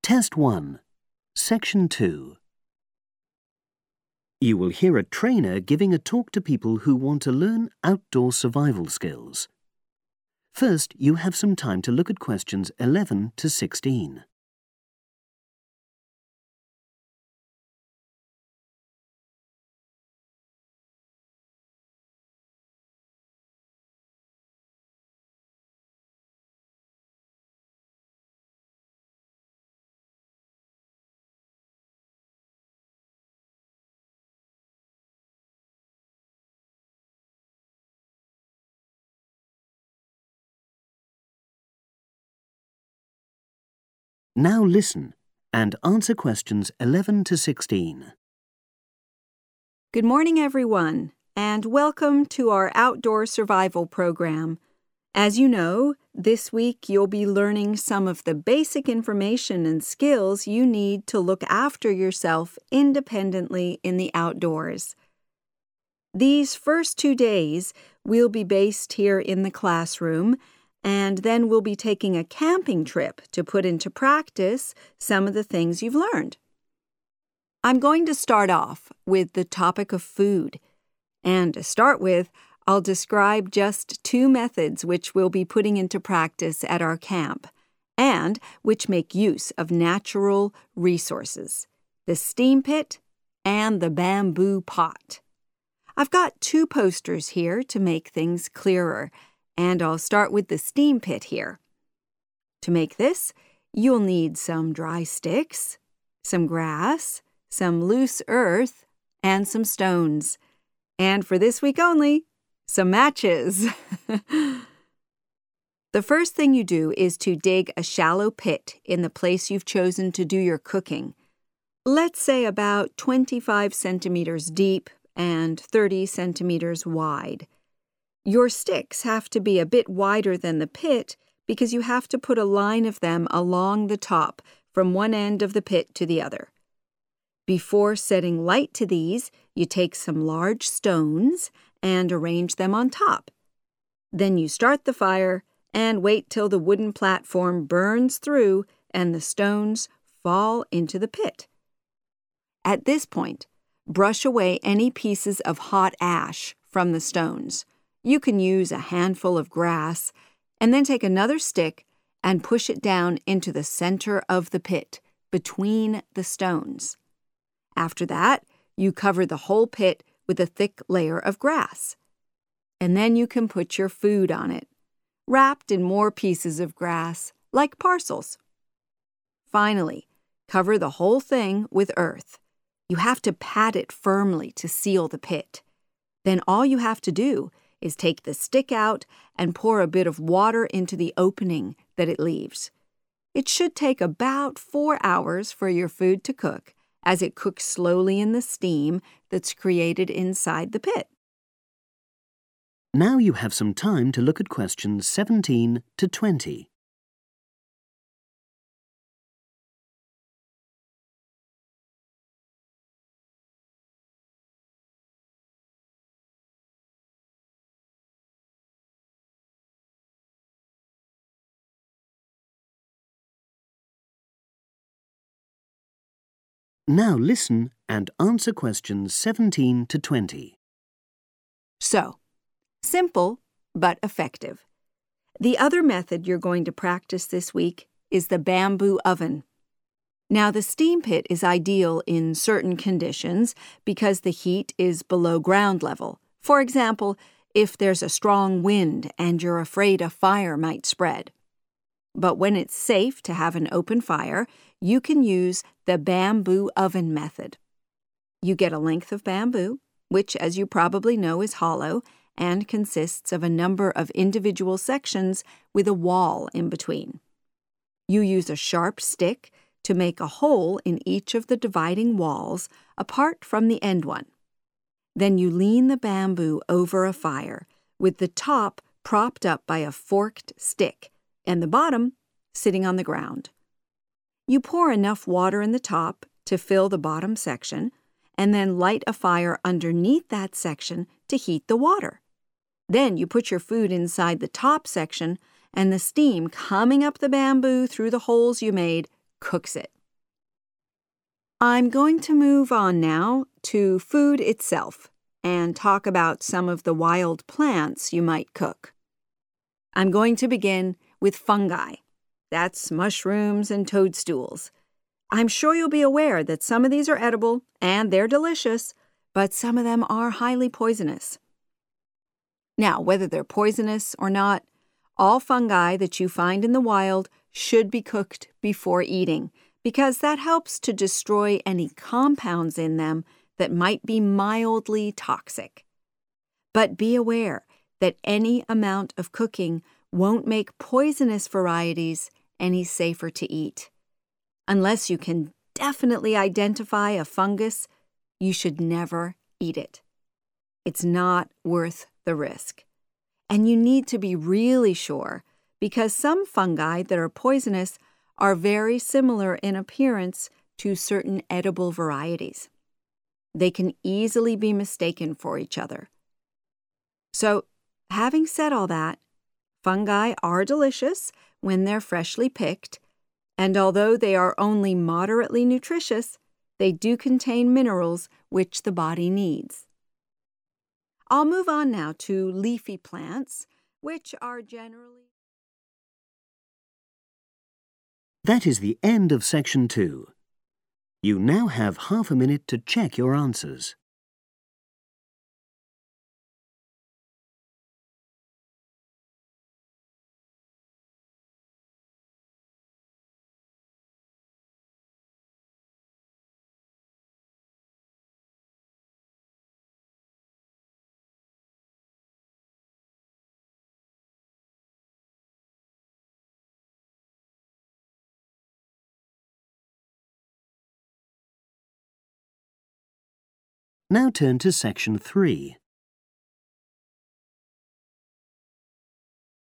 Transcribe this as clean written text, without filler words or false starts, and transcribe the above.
Test 1, Section 2. You will hear a trainer giving a talk to people who want to learn outdoor survival skills. First, you have some time to look at questions 11 to 16. Now listen and answer questions 11 to 16. Good morning, everyone, and welcome to our outdoor survival program. As you know, this week you'll be learning some of the basic information and skills you need to look after yourself independently in the outdoors. These first 2 days will be based here in the classroom, and then we'll be taking a camping trip to put into practice some of the things you've learned. I'm going to start off with the topic of food. And to start with, I'll describe just 2 methods which we'll be putting into practice at our camp, and which make use of natural resources, the steam pit and the bamboo pot. I've got 2 posters here to make things clearer, and I'll start with the steam pit here. To make this, you'll need some dry sticks, some grass, some loose earth, and some stones. And for this week only, some matches. The first thing you do is to dig a shallow pit in the place you've chosen to do your cooking. Let's say about 25 centimeters deep and 30 centimeters wide. Your sticks have to be a bit wider than the pit because you have to put a line of them along the top from one end of the pit to the other. Before setting light to these, you take some large stones and arrange them on top. Then you start the fire and wait till the wooden platform burns through and the stones fall into the pit. At this point, brush away any pieces of hot ash from the stones. You can use a handful of grass and then take another stick and push it down into the center of the pit, between the stones. After that, you cover the whole pit with a thick layer of grass. And then you can put your food on it, wrapped in more pieces of grass, like parcels. Finally, cover the whole thing with earth. You have to pat it firmly to seal the pit. Then all you have to do is take the stick out and pour a bit of water into the opening that it leaves. It should take about 4 hours for your food to cook, as it cooks slowly in the steam that's created inside the pit. Now you have some time to look at questions 17 to 20. Now listen and answer questions 17 to 20. So, simple but effective. The other method you're going to practice this week is the bamboo oven. Now, the steam pit is ideal in certain conditions because the heat is below ground level. For example, if there's a strong wind and you're afraid a fire might spread. But when it's safe to have an open fire, you can use the bamboo oven method. You get a length of bamboo, which, as you probably know, is hollow and consists of a number of individual sections with a wall in between. You use a sharp stick to make a hole in each of the dividing walls apart from the end one. Then you lean the bamboo over a fire, with the top propped up by a forked stick and the bottom sitting on the ground. You pour enough water in the top to fill the bottom section, and then light a fire underneath that section to heat the water. Then you put your food inside the top section, and the steam coming up the bamboo through the holes you made cooks it. I'm going to move on now to food itself and talk about some of the wild plants you might cook. I'm going to begin with fungi. That's mushrooms and toadstools. I'm sure you'll be aware that some of these are edible and they're delicious, but some of them are highly poisonous. Now, whether they're poisonous or not, all fungi that you find in the wild should be cooked before eating, because that helps to destroy any compounds in them that might be mildly toxic. But be aware that any amount of cooking won't make poisonous varieties any safer to eat. Unless you can definitely identify a fungus, you should never eat it. It's not worth the risk. And you need to be really sure, because some fungi that are poisonous are very similar in appearance to certain edible varieties. They can easily be mistaken for each other. So, having said all that, fungi are delicious when they're freshly picked, and although they are only moderately nutritious, they do contain minerals which the body needs. I'll move on now to leafy plants, which are generally... That is the end of section 2. You now have half a minute to check your answers. Now turn to section 3.